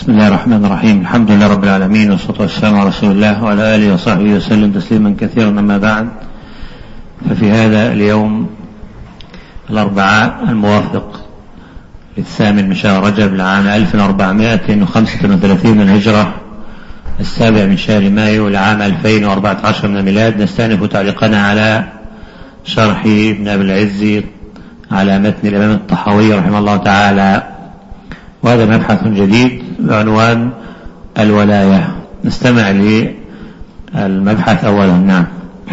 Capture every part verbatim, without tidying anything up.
بسم الله الرحمن الرحيم. الحمد لله رب العالمين، والصلاة والسلام على رسول الله وعلى آله وصحبه وسلم تسليما كثيرا. أما بعد، ففي هذا اليوم الأربعاء الموافق للثامن من شهر رجب لعام ألف وأربعمائة وخمسة وثلاثين من الهجرة، السابع من شهر مايو لعام ألفين وأربعة عشر من الميلاد، نستأنف تعليقنا على شرح ابن أبي العز على متن الإمام الطحاوي رحمه الله تعالى، وهذا مبحث جديد بعنوان الولاية. نستمع للمبحث أولا. نعم.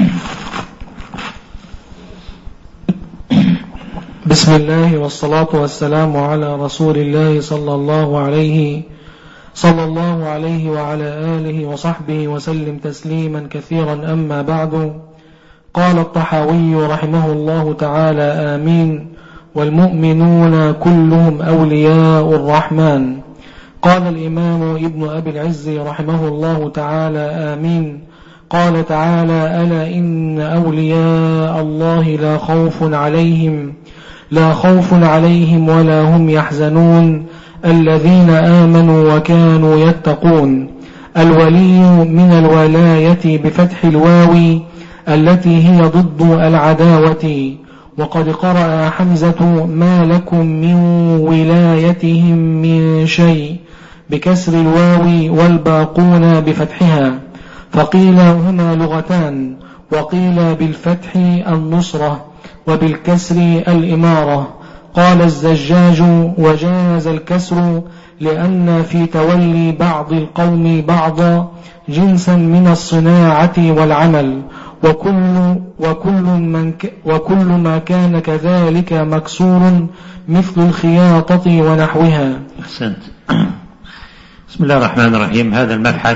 بسم الله والصلاة والسلام على رسول الله صلى الله عليه صلى الله عليه وعلى آله وصحبه وسلم تسليما كثيرا. أما بعد، قال الطحاوي رحمه الله تعالى: آمين. والمؤمنون كلهم أولياء الرحمن. قال الإمام ابن أبي العز رحمه الله تعالى: آمين. قال تعالى: ألا إن أولياء الله لا خوف عليهم لا خوف عليهم ولا هم يحزنون الذين آمنوا وكانوا يتقون. الولي من الولاية بفتح الواو التي هي ضد العداوة. وقد قرأ حمزة: ما لكم من ولايتهم من شيء بكسر الواو والباقون بفتحها. فقيل هما لغتان، وقيل بالفتح النصرة وبالكسر الإمارة. قال الزجاج: وجاز الكسر لأن في تولي بعض القوم بعضا جنسا من الصناعة والعمل، وكل, وكل, من ك وكل ما كان كذلك مكسور مثل الخياطة ونحوها. أحسنت. بسم الله الرحمن الرحيم. هذا المبحث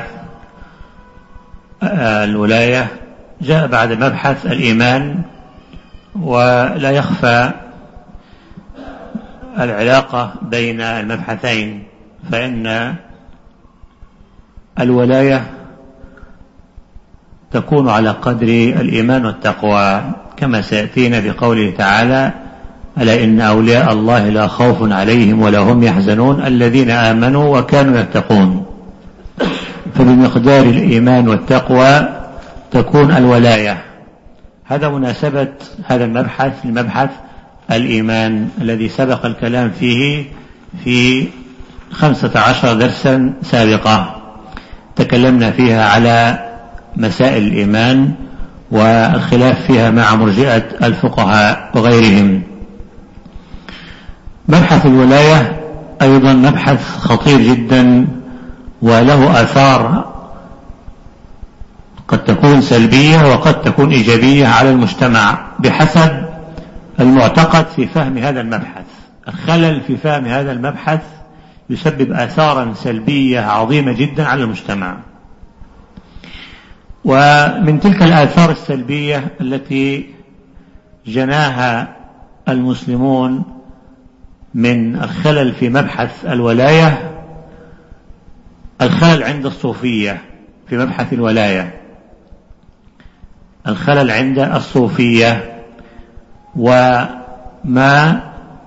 الولاية جاء بعد مبحث الإيمان، ولا يخفى العلاقة بين المبحثين، فإن الولاية تكون على قدر الإيمان والتقوى، كما سيأتينا بقوله تعالى: ألا إن أولياء الله لا خوف عليهم ولا هم يحزنون الذين آمنوا وكانوا يتقون. فبمقدار الإيمان والتقوى تكون الولاية. هذا مناسبة هذا المبحث لمبحث الإيمان الذي سبق الكلام فيه في خمسة عشر درسا سابقة، تكلمنا فيها على مسائل الإيمان والخلاف فيها مع مرجئة الفقهاء وغيرهم. مبحث الولاية أيضا مبحث خطير جدا، وله آثار قد تكون سلبية وقد تكون إيجابية على المجتمع بحسب المعتقد في فهم هذا المبحث. الخلل في فهم هذا المبحث يسبب آثارا سلبية عظيمة جدا على المجتمع. ومن تلك الآثار السلبية التي جناها المسلمون من الخلل في مبحث الولاية الخلل عند الصوفية في مبحث الولاية، الخلل عند الصوفية وما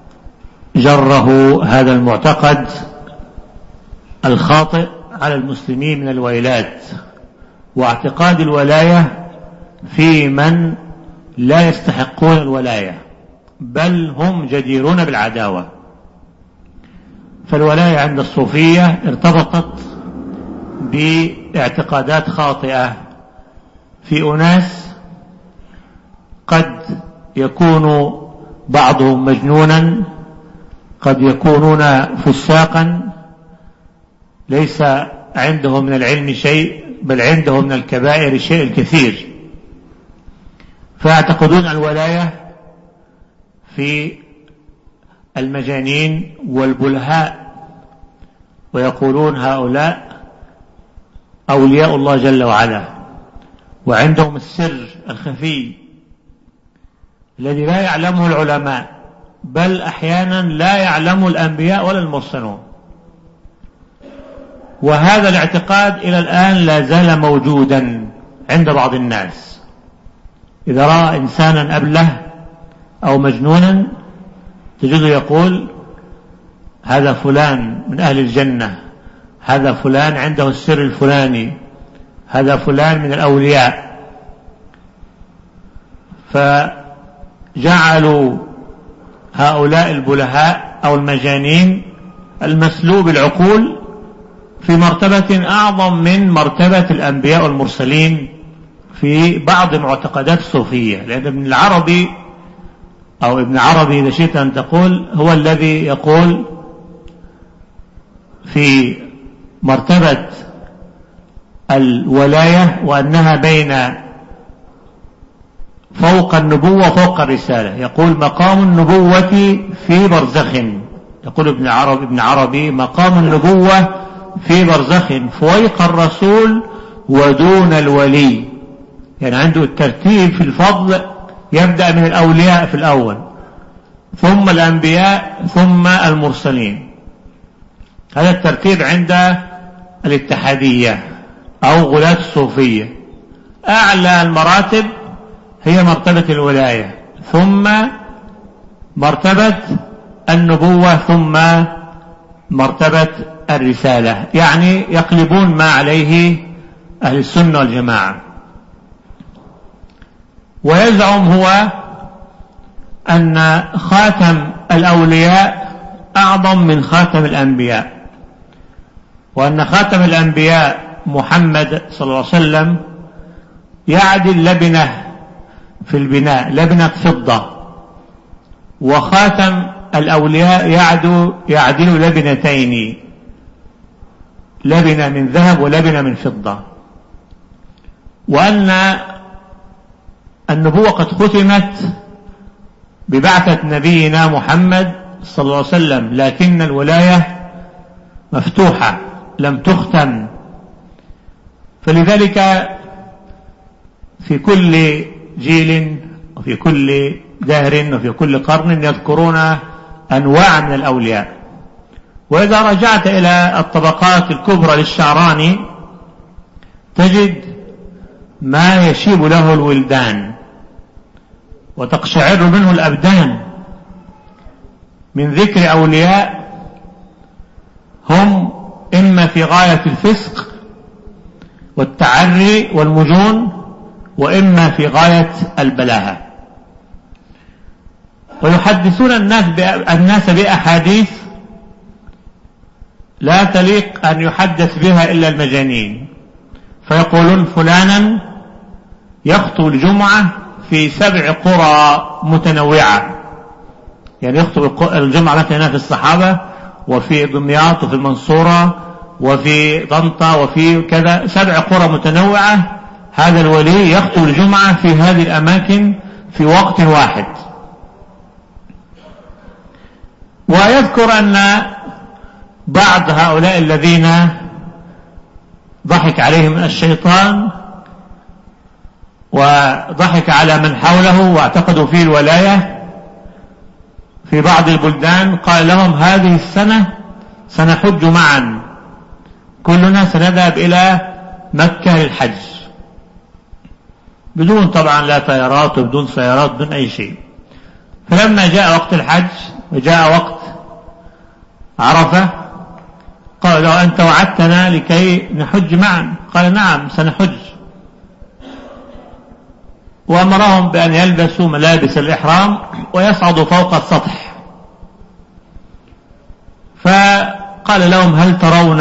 جره هذا المعتقد الخاطئ على المسلمين من الويلات، واعتقاد الولاية في من لا يستحقون الولاية بل هم جديرون بالعداوة. فالولاية عند الصوفية ارتبطت باعتقادات خاطئة في أناس قد يكون بعضهم مجنونا، قد يكونون فساقا ليس عندهم من العلم شيء بل عندهم من الكبائر شيء الكثير، فيعتقدون الولاية في المجانين والبلهاء، ويقولون هؤلاء أولياء الله جل وعلا، وعندهم السر الخفي الذي لا يعلمه العلماء بل أحيانا لا يعلمه الأنبياء ولا المرسلون. وهذا الاعتقاد إلى الآن لا زال موجودا عند بعض الناس. إذا رأى إنسانا أبله أو مجنونا تجده يقول هذا فلان من أهل الجنة، هذا فلان عنده السر الفلاني، هذا فلان من الأولياء. فجعلوا هؤلاء البلهاء أو المجانين المسلوب العقول في مرتبة أعظم من مرتبة الأنبياء والمرسلين في بعض معتقدات الصوفية. لأن ابن العربي أو ابن عربي إذا شئت أن تقول هو الذي يقول في مرتبة الولاية وأنها بين فوق النبوة وفوق الرسالة. يقول مقام النبوة في برزخ، يقول ابن عربي ابن عربي مقام النبوة في برزخ فوق الرسول ودون الولي. يعني عنده الترتيب في الفضل، يبدأ من الأولياء في الأول، ثم الأنبياء، ثم المرسلين. هذا الترتيب عند الاتحادية أو غلاة الصوفية. أعلى المراتب هي مرتبة الولاية، ثم مرتبة النبوة، ثم مرتبة الرسالة. يعني يقلبون ما عليه أهل السنة والجماعة. ويزعم هو أن خاتم الأولياء أعظم من خاتم الأنبياء، وأن خاتم الأنبياء محمد صلى الله عليه وسلم يعدل لبنة في البناء، لبنة فضة، وخاتم الأولياء يعدل, يعدل لبنتين، لبنة من ذهب ولبنة من فضة. وأن النبوة قد ختمت ببعثة نبينا محمد صلى الله عليه وسلم، لكن الولاية مفتوحة لم تختم. فلذلك في كل جيل وفي كل دهر وفي كل قرن يذكرون أنواع من الأولياء. وإذا رجعت إلى الطبقات الكبرى للشعراني تجد ما يشيب له الولدان وتقشعر منه الأبدان من ذكر أولياء هم إما في غاية الفسق والتعري والمجون، وإما في غاية البلاهة. ويحدثون الناس الناس بأحاديث لا تليق أن يحدث بها إلا المجانين. فيقولون فلانا يخطب الجمعة في سبع قرى متنوعة، يعني يخطب الجمعة مثلا في الصحابة وفي دمياط وفي المنصورة وفي طنطا وفي كذا، سبع قرى متنوعة. هذا الولي يخطب الجمعة في هذه الأماكن في وقت واحد. ويذكر أن بعض هؤلاء الذين ضحك عليهم الشيطان وضحك على من حوله واعتقدوا فيه الولاية في بعض البلدان، قال لهم هذه السنة سنحج معا، كلنا سنذهب إلى مكة للحج، بدون طبعا لا طيارات وبدون سيارات بدون أي شيء. فلما جاء وقت الحج وجاء وقت عرفة قال له أنت وعدتنا لكي نحج معا، قال نعم سنحج. وأمرهم بأن يلبسوا ملابس الإحرام ويصعدوا فوق السطح. فقال لهم هل ترون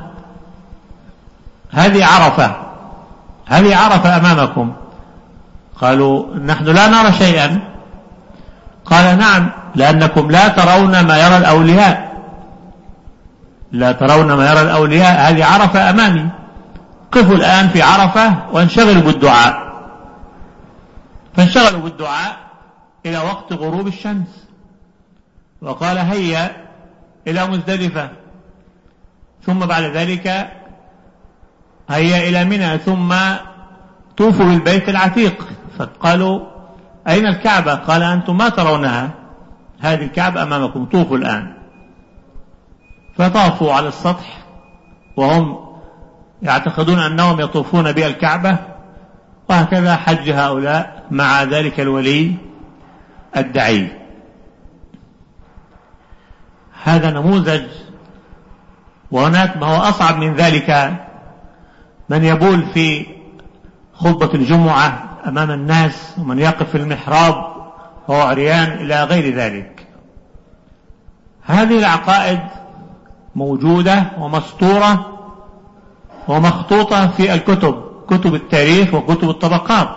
هذه عرفة، هذه عرفة أمامكم؟ قالوا نحن لا نرى شيئا. قال نعم لأنكم لا ترون ما يرى الأولياء، لا ترون ما يرى الأولياء، هذه عرفة أمامي، قفوا الآن في عرفة وانشغلوا بالدعاء. فانشغلوا بالدعاء إلى وقت غروب الشمس، وقال هيا إلى مزدلفة، ثم بعد ذلك هيا إلى منى، ثم طوفوا بالبيت العتيق. فقالوا أين الكعبة؟ قال أنتم ما ترونها، هذه الكعبة أمامكم، طوفوا الآن. فطافوا على السطح وهم يعتقدون أنهم يطوفون بالكعبة. وهكذا حج هؤلاء مع ذلك الولي الدعي. هذا نموذج وهناك ما هو أصعب من ذلك، من يبول في خطبة الجمعة أمام الناس، ومن يقف في المحراب وهو عريان إلى غير ذلك. هذه العقائد موجودة ومسطورة ومخطوطة في الكتب، كتب التاريخ وكتب الطبقات.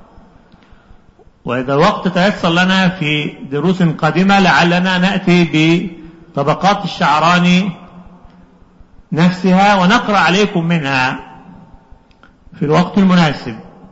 وإذا وقت تيسر لنا في دروس قادمة لعلنا نأتي بطبقات الشعراني نفسها ونقرأ عليكم منها في الوقت المناسب.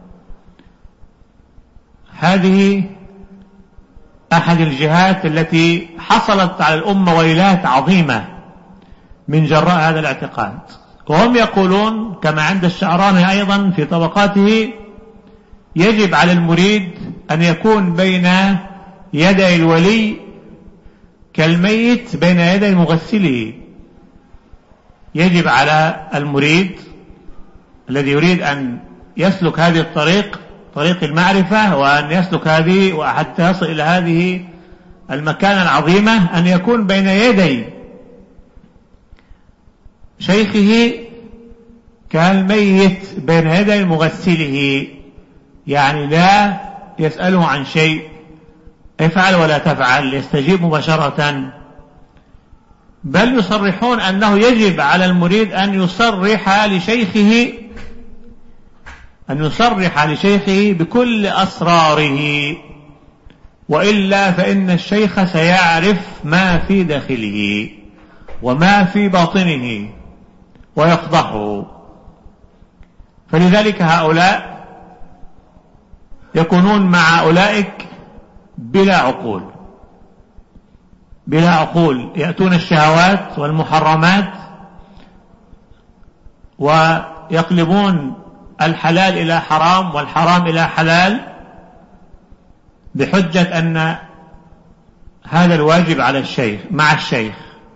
هذه أحد الجهات التي حصلت على الأمة ويلات عظيمة من جراء هذا الاعتقاد. وهم يقولون كما عند الشعراني أيضا في طبقاته: يجب على المريد أن يكون بين يدي الولي كالميت بين يدي مغسله. يجب على المريد الذي يريد أن يسلك هذه الطريق، طريق المعرفة، وأن يسلك هذه وحتى يصل إلى هذه المكانة العظيمة، أن يكون بين يدي شيخه كالميت بين يدي مغسله، يعني لا يسأله عن شيء، افعل ولا تفعل، يستجيب مباشرة. بل يصرحون أنه يجب على المريد أن يصرح لشيخه أن يصرح لشيخه بكل أسراره، وإلا فإن الشيخ سيعرف ما في داخله وما في باطنه ويفضحه. فلذلك هؤلاء يكونون مع أولئك بلا عقول، بلا عقول، يأتون الشهوات والمحرمات ويقلبون الحلال إلى حرام والحرام إلى حلال بحجة أن هذا الواجب على الشيخ مع الشيخ.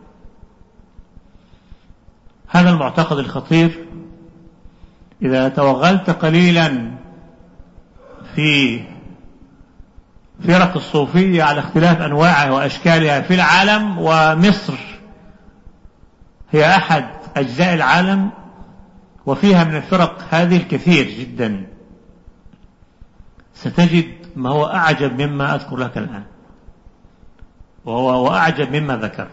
هذا المعتقد الخطير إذا توغلت قليلا في فرق الصوفية على اختلاف أنواعها وأشكالها في العالم، ومصر هي أحد أجزاء العالم وفيها من الفرق هذه الكثير جدا، ستجد ما هو أعجب مما أذكر لك الآن، وهو وأعجب مما ذكرت.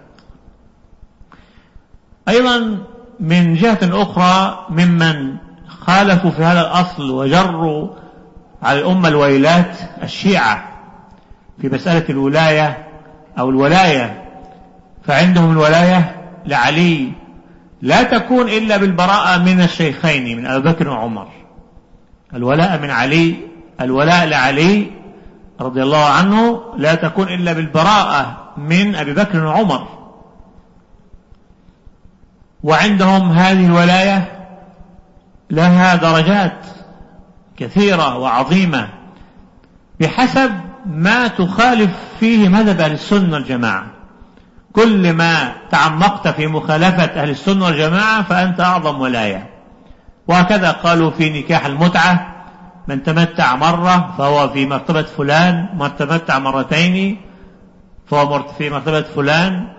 أيضا من جهة أخرى ممن خالفوا في هذا الأصل وجروا على الأمة الويلات الشيعة في مسألة الولاية أو الولاية. فعندهم الولاية لعلي لا تكون إلا بالبراءة من الشيخين من أبي بكر وعمر. الولاء من علي، الولاء لعلي رضي الله عنه لا تكون إلا بالبراءة من أبي بكر وعمر. وعندهم هذه الولاية لها درجات كثيرة وعظيمة بحسب ما تخالف فيه مذهب أهل السنة والجماعة. كل ما تعمقت في مخالفة أهل السنة والجماعة فأنت أعظم ولاية. وهكذا قالوا في نكاح المتعة: من تمتع مرة فهو في مرتبة فلان، من تمتع مرتين فهو في مرتبة فلان،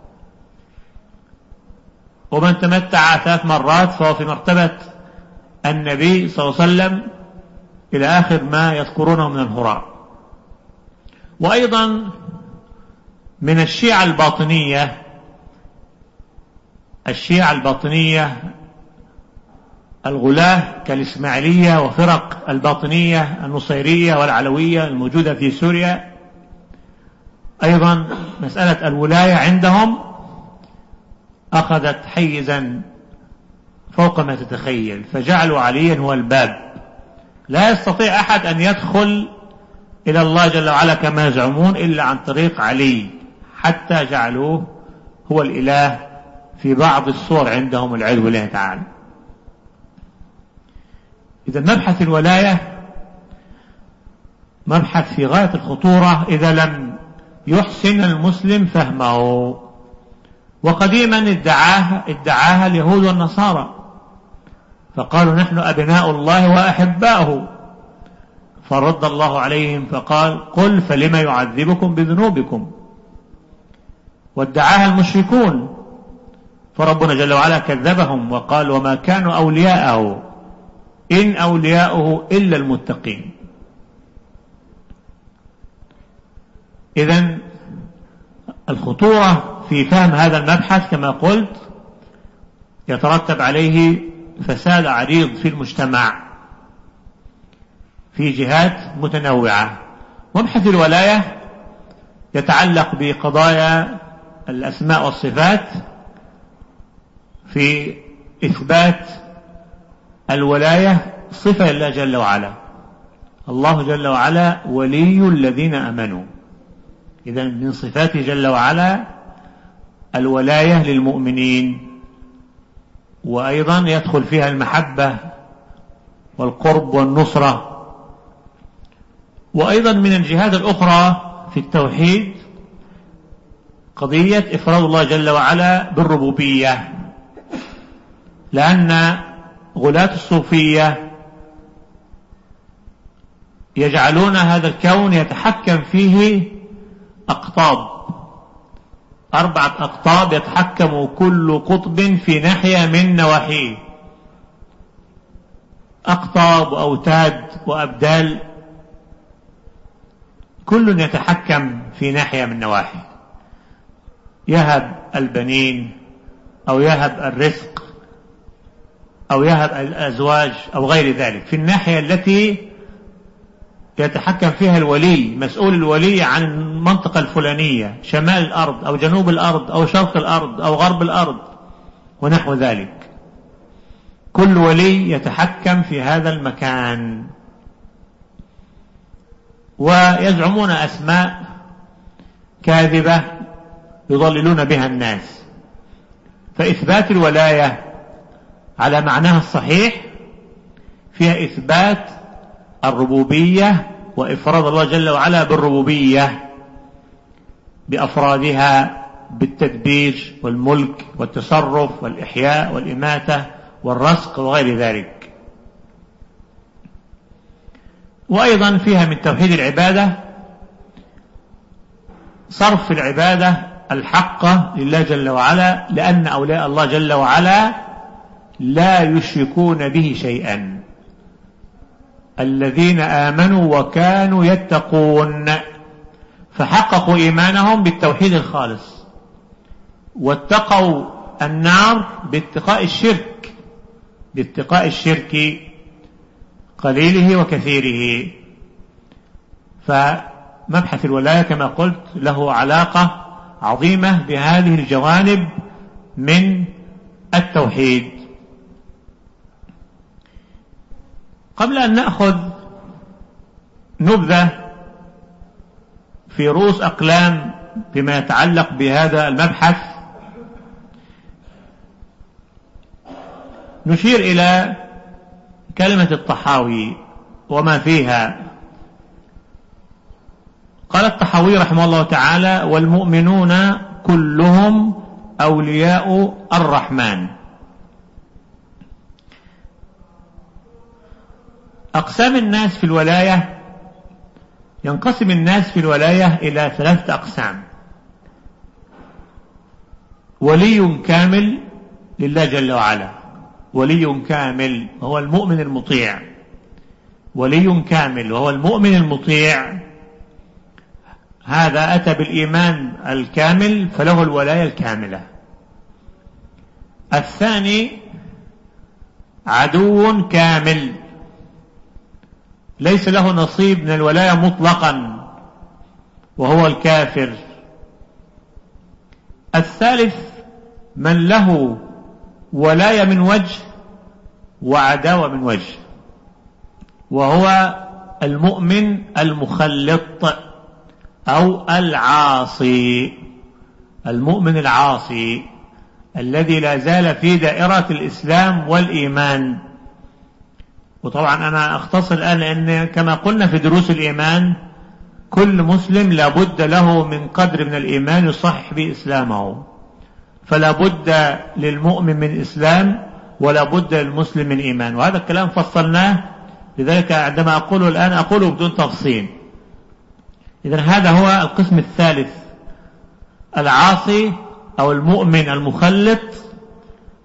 ومن تمتع ثلاث مرات فهو في مرتبة النبي صلى الله عليه وسلم، إلى آخر ما يذكرونه من الهراء. وأيضا من الشيعة الباطنية، الشيعة الباطنية الغلاة كالإسماعيلية وفرق الباطنية النصيرية والعلوية الموجودة في سوريا، أيضا مسألة الولاية عندهم أخذت حيزا فوق ما تتخيل، فجعلوا عليا هو الباب. لا يستطيع أحد أن يدخل إلى الله جل وعلا كما يزعمون إلا عن طريق علي، حتى جعلوه هو الإله في بعض الصور عندهم والعياذ بالله تعالى. إذا مبحث الولاية مبحث في غاية الخطورة إذا لم يحسن المسلم فهمه. وقديما ادعاها, ادعاها اليهود والنصارى، فقالوا: نحن أبناء الله وأحباؤه. فرد الله عليهم فقال: قل فلما يعذبكم بذنوبكم. وادعاها المشركون، فربنا جل وعلا كذبهم وقال وما كانوا أولياءه إن أولياؤه إلا المتقين. إذن الخطورة في فهم هذا المبحث كما قلت يترتب عليه فساد عريض في المجتمع في جهات متنوعة. مبحث الولاية يتعلق بقضايا الأسماء والصفات في إثبات الولاية صفة لله جل وعلا. الله جل وعلا ولي الذين آمنوا، إذن من صفاته جل وعلا الولاية للمؤمنين، وأيضا يدخل فيها المحبة والقرب والنصرة. وأيضا من الجهات الأخرى في التوحيد قضية إفراد الله جل وعلا بالربوبية، لأن غلاة الصوفية يجعلون هذا الكون يتحكم فيه أقطاب، أربعة أقطاب يتحكم كل قطب في ناحية من نواحيه، أقطاب وأوتاد وأبدال، كل يتحكم في ناحية من نواحي، يهب البنين أو يهب الرزق أو يهب الأزواج أو غير ذلك في الناحية التي يتحكم فيها الولي، مسؤول الولي عن المنطقة الفلانية، شمال الأرض أو جنوب الأرض أو شرق الأرض أو غرب الأرض ونحو ذلك. كل ولي يتحكم في هذا المكان، ويزعمون أسماء كاذبة يضللون بها الناس. فإثبات الولاية على معناها الصحيح فيها إثبات الربوبية وإفراد الله جل وعلا بالربوبية بأفرادها بالتدبير والملك والتصرف والإحياء والإماتة والرزق وغير ذلك. وأيضا فيها من توحيد العبادة صرف العبادة الحقة لله جل وعلا، لأن أولياء الله جل وعلا لا يشركون به شيئا، الذين آمنوا وكانوا يتقون، فحققوا إيمانهم بالتوحيد الخالص، واتقوا النار باتقاء الشرك باتقاء الشرك قليله وكثيره. فمبحث الولاية كما قلت له علاقة عظيمة بهذه الجوانب من التوحيد. قبل أن نأخذ نبذة في رؤوس أقلام فيما يتعلق بهذا المبحث، نشير إلى كلمة الطحاوي وما فيها. قال الطحاوي رحمه الله تعالى: والمؤمنون كلهم أولياء الرحمن. أقسام الناس في الولاية: ينقسم الناس في الولاية إلى ثلاثة أقسام: ولي كامل لله جل وعلا، ولي كامل وهو المؤمن المطيع، ولي كامل وهو المؤمن المطيع، هذا أتى بالإيمان الكامل فله الولاية الكاملة. الثاني عدو كامل ليس له نصيب من الولاية مطلقا وهو الكافر. الثالث من له ولاية من وجه وعداوة من وجه، وهو المؤمن المخلط أو العاصي، المؤمن العاصي الذي لا زال في دائرة الإسلام والإيمان. وطبعا أنا أختصر الآن، لأن كما قلنا في دروس الإيمان كل مسلم لابد له من قدر من الإيمان يصحح به إسلامه، فلا بد للمؤمن من إسلام ولا بد للمسلم من إيمان، وهذا الكلام فصلناه، لذلك عندما أقوله الآن أقوله بدون تفصيل. إذن هذا هو القسم الثالث: العاصي أو المؤمن المخلط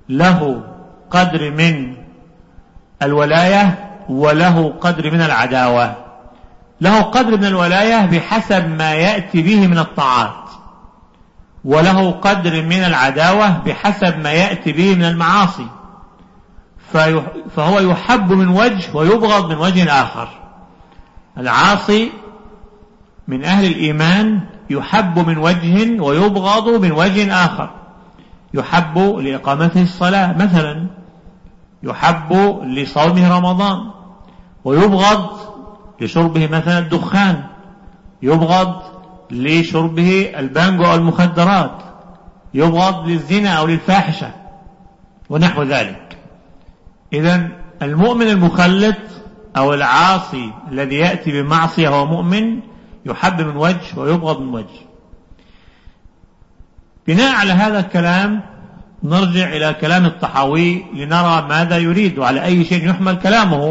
له قدر من الولاية وله قدر من العداوة. له قدر من الولاية بحسب ما يأتي به من الطاعات، وله قدر من العداوة بحسب ما يأتي به من المعاصي، فهو يحب من وجه ويبغض من وجه آخر. العاصي من أهل الإيمان يحب من وجه ويبغض من وجه آخر. يحب لإقامته الصلاة مثلا، يحب لصومه رمضان، ويبغض لشربه مثلا الدخان، يبغض لشربه البانجو أو المخدرات، يبغض للزنا أو للفاحشة ونحو ذلك. إذن المؤمن المخلط أو العاصي الذي يأتي بمعصية هو مؤمن يحب من وجه ويبغض من وجه. بناء على هذا الكلام نرجع إلى كلام الطحاوي لنرى ماذا يريد وعلى أي شيء يحمل كلامه.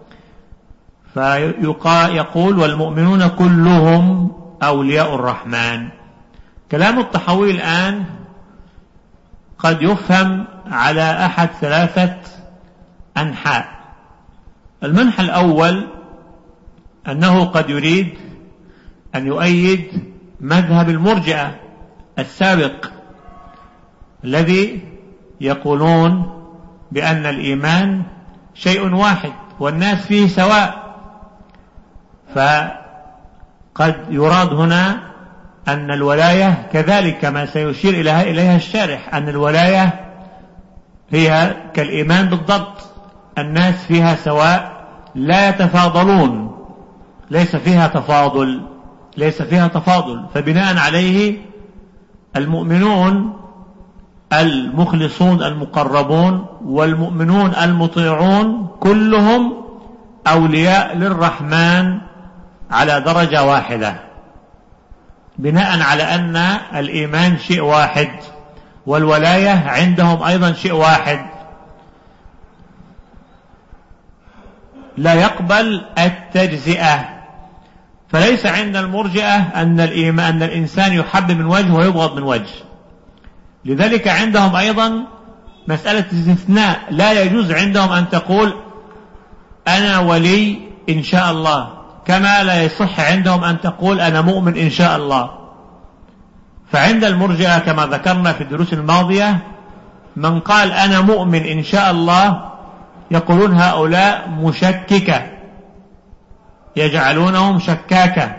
فيقول والمؤمنون كلهم أولياء الرحمن. كلام الطحاوي الآن قد يفهم على أحد ثلاثة أنحاء. المنحى الأول أنه قد يريد أن يؤيد مذهب المرجئة السابق الذي يقولون بأن الإيمان شيء واحد والناس فيه سواء. فقد يراد هنا أن الولاية كذلك كما سيشير إليها الشارح، أن الولاية هي كالإيمان بالضبط، الناس فيها سواء لا يتفاضلون، ليس فيها تفاضل ليس فيها تفاضل. فبناء عليه المؤمنون المخلصون المقربون والمؤمنون المطيعون كلهم أولياء للرحمن على درجة واحدة، بناء على أن الإيمان شيء واحد والولاية عندهم أيضا شيء واحد. لا يقبل التجزئة. فليس عند المرجئة أن الإيمان أن الإنسان يحب من وجه ويبغض من وجه. لذلك عندهم أيضا مسألة استثناء. لا يجوز عندهم أن تقول أنا ولي إن شاء الله، كما لا يصح عندهم أن تقول أنا مؤمن إن شاء الله. فعند المرجئة كما ذكرنا في الدروس الماضية من قال أنا مؤمن إن شاء الله يقولون هؤلاء مشككة، يجعلونهم شكاكة.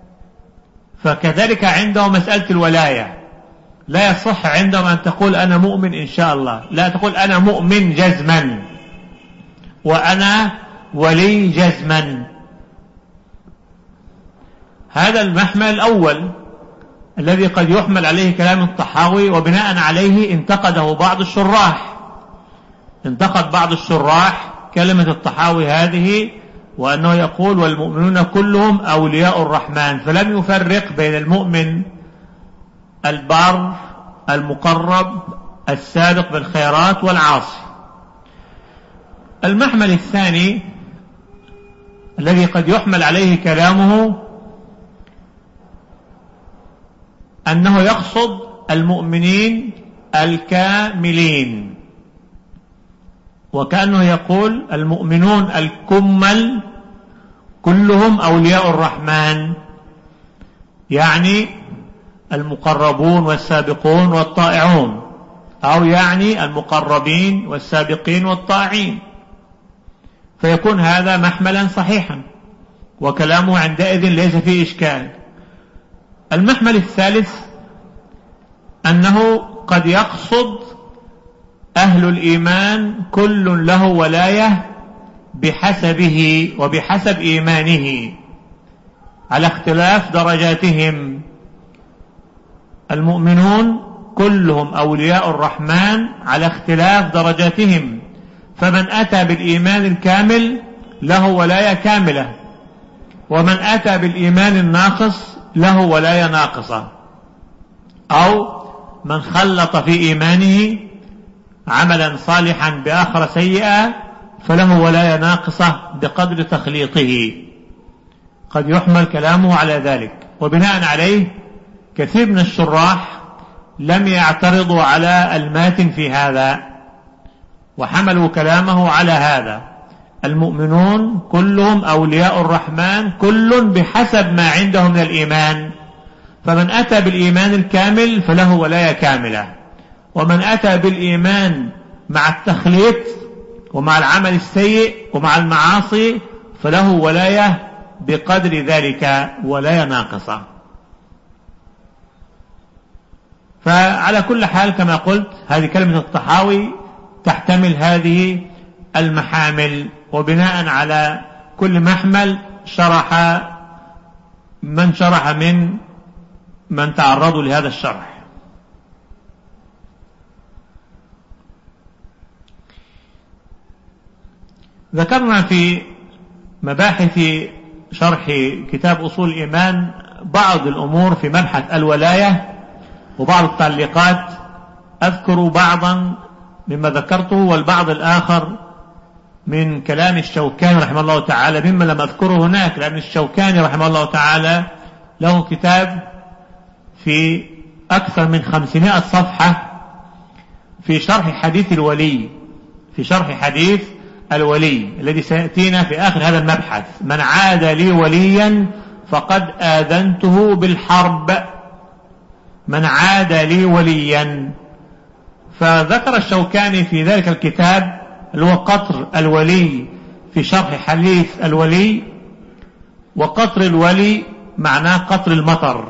فكذلك عندهم مسألة الولاية، لا يصح عندهم أن تقول أنا مؤمن إن شاء الله، لا تقول أنا مؤمن جزما وأنا ولي جزما. هذا المحمل الأول الذي قد يحمل عليه كلام الطحاوي، وبناء عليه انتقده بعض الشراح. انتقد بعض الشراح كلمة الطحاوي هذه، وأنه يقول والمؤمنون كلهم أولياء الرحمن، فلم يفرق بين المؤمن البار المقرب السابق بالخيرات والعاصي. المحمل الثاني الذي قد يحمل عليه كلامه أنه يقصد المؤمنين الكاملين، وكأنه يقول المؤمنون الكمل كلهم أولياء الرحمن، يعني المقربون والسابقون والطائعون، أو يعني المقربين والسابقين والطائعين. فيكون هذا محملا صحيحا وكلامه عندئذ ليس فيه إشكال. المحمل الثالث أنه قد يقصد أهل الإيمان كل له ولاية بحسبه وبحسب إيمانه على اختلاف درجاتهم. المؤمنون كلهم أولياء الرحمن على اختلاف درجاتهم، فمن أتى بالإيمان الكامل له ولاية كاملة، ومن أتى بالإيمان الناقص له ولاية ناقصة، أو من خلط في إيمانه عملا صالحا بآخر سيئا فله ولاية ناقصة بقدر تخليطه. قد يحمل كلامه على ذلك، وبناء عليه كثير من الشراح لم يعترضوا على الماتن في هذا، وحملوا كلامه على هذا. المؤمنون كلهم أولياء الرحمن كل بحسب ما عنده من الإيمان، فمن أتى بالإيمان الكامل فله ولاية كاملة، ومن أتى بالإيمان مع التخليط ومع العمل السيء ومع المعاصي فله ولاية بقدر ذلك، ولاية ناقصة. فعلى كل حال كما قلت هذه كلمة الطحاوي تحتمل هذه المحامل، وبناء على كل محمل شرح من شرح من من تعرضوا لهذا الشرح. ذكرنا في مباحث شرح كتاب أصول الإيمان بعض الأمور في مبحث الولاية وبعض التعليقات. أذكر بعضا مما ذكرته والبعض الآخر من كلام الشوكاني رحمه الله تعالى مما لم أذكره هناك، لأن الشوكاني رحمه الله تعالى له كتاب في أكثر من خمسمائة صفحة في شرح حديث الولي، في شرح حديث الولي الذي سيأتينا في آخر هذا المبحث: من عاد لي وليا فقد آذنته بالحرب. من عاد لي وليا. فذكر الشوكاني في ذلك الكتاب اللي هو قطر الولي في شرح حديث الولي، وقطر الولي معناه قطر المطر،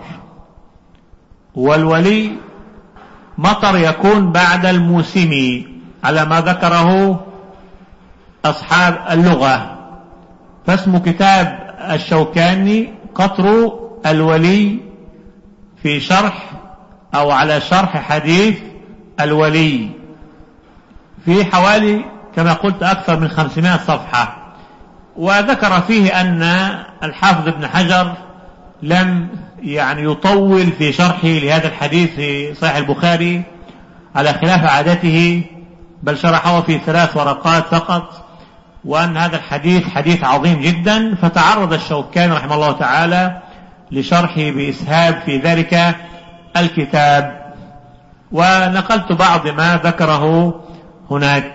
والولي مطر يكون بعد الموسم على ما ذكره أصحاب اللغة. فاسم كتاب الشوكاني قطر الولي في شرح أو على شرح حديث الولي، في حوالي كما قلت أكثر من خمسمائة صفحة. وذكر فيه أن الحافظ ابن حجر لم يعني يطول في شرحه لهذا الحديث في صحيح البخاري على خلاف عادته، بل شرحه في ثلاث ورقات فقط، وأن هذا الحديث حديث عظيم جدا. فتعرض الشوكاني رحمه الله تعالى لشرحه بإسهاب في ذلك الكتاب، ونقلت بعض ما ذكره هناك.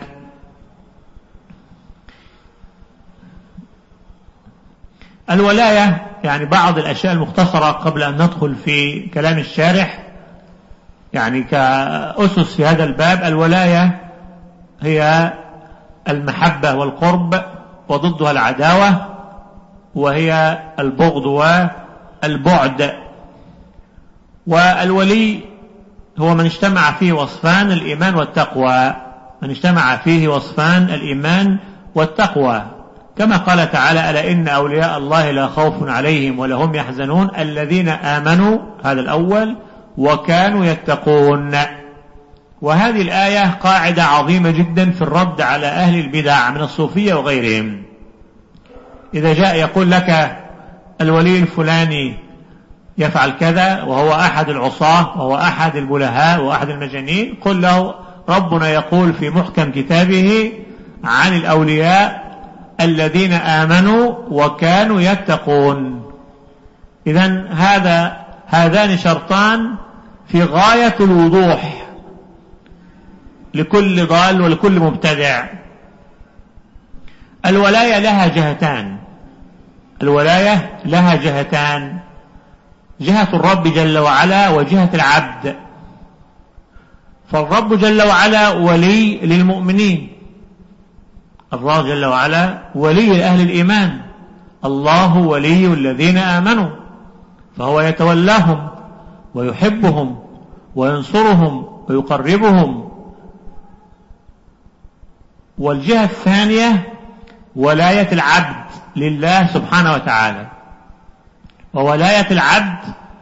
الولاية يعني بعض الأشياء المختصرة قبل أن ندخل في كلام الشارح، يعني كأسس في هذا الباب. الولاية هي المحبة والقرب، وضدها العداوة وهي البغض والبعد. والولي هو من اجتمع فيه وصفان الإيمان والتقوى، من اجتمع فيه وصفان الإيمان والتقوى، كما قال تعالى: ألا إن أولياء الله لا خوف عليهم ولا هم يحزنون الذين آمنوا، هذا الأول، وكانوا يتقون. وهذه الآية قاعدة عظيمة جدا في الرد على أهل البدع من الصوفية وغيرهم. إذا جاء يقول لك الولي الفلاني يفعل كذا وهو أحد العصاة وهو أحد البلهاء وأحد المجانين، قل له ربنا يقول في محكم كتابه عن الأولياء الذين آمنوا وكانوا يتقون. إذن هذا هذان شرطان في غاية الوضوح لكل ضال ولكل مبتدع. الولاية لها جهتان، الولاية لها جهتان: جهة الرب جل وعلا وجهة العبد. فالرب جل وعلا ولي للمؤمنين، الله جل وعلا ولي لأهل الإيمان، الله ولي الذين آمنوا، فهو يتولاهم ويحبهم وينصرهم ويقربهم. والجهة الثانية ولاية العبد لله سبحانه وتعالى، وولاية العبد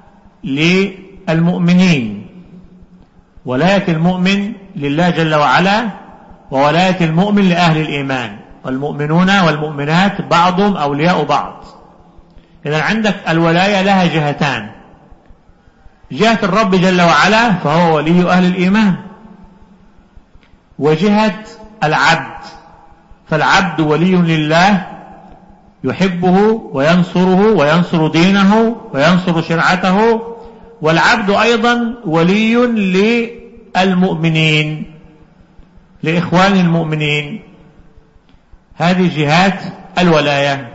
للمؤمنين، ولاية المؤمن لله جل وعلا، وولاية المؤمن لأهل الإيمان، والمؤمنون والمؤمنات بعضهم أولياء بعض. إذا عندك الولاية لها جهتان: جهة الرب جل وعلا فهو ولي أهل الإيمان، وجهة العبد فالعبد ولي لله يحبه وينصره وينصر دينه وينصر شرعته، والعبد أيضا ولي للمؤمنين. لإخوان المؤمنين. هذه جهات الولاية.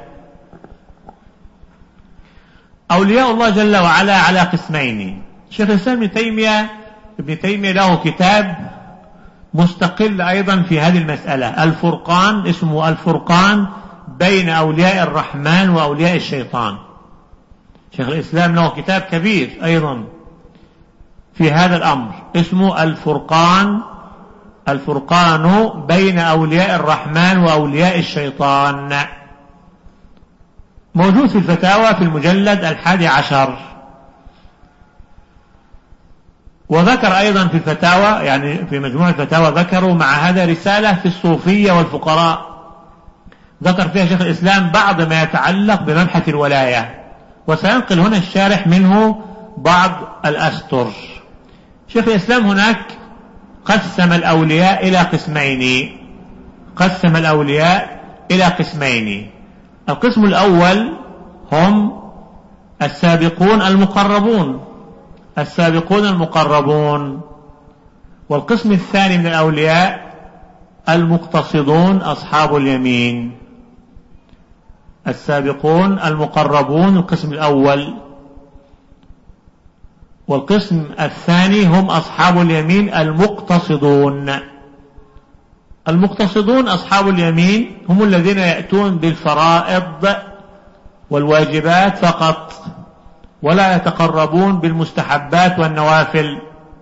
أولياء الله جل وعلا على قسمين. شيخ الإسلام ابن تيمية ابن تيمية له كتاب مستقل أيضا في هذه المسألة، الفرقان، اسمه الفرقان بين أولياء الرحمن وأولياء الشيطان. شيخ الإسلام له كتاب كبير أيضا في هذا الأمر، اسمه الفرقان الفرقان بين أولياء الرحمن وأولياء الشيطان، موجود في الفتاوى في المجلد الحادي عشر. وذكر أيضا في الفتاوى، يعني في مجموعة الفتاوى ذكروا مع هذا رسالة في الصوفية والفقراء، ذكر فيها شيخ الإسلام بعض ما يتعلق بمبحث الولاية، وسينقل هنا الشارح منه بعض الأسطر. شيخ الإسلام هناك قسم الأولياء إلى قسمين قسم الأولياء إلى قسمين القسم الأول هم السابقون المقربون السابقون المقربون والقسم الثاني من الأولياء المقتصدون أصحاب اليمين. السابقون المقربون القسم الأول، والقسم الثاني هم أصحاب اليمين المقتصدون. المقتصدون أصحاب اليمين هم الذين يأتون بالفرائض والواجبات فقط، ولا يتقربون بالمستحبات والنوافل،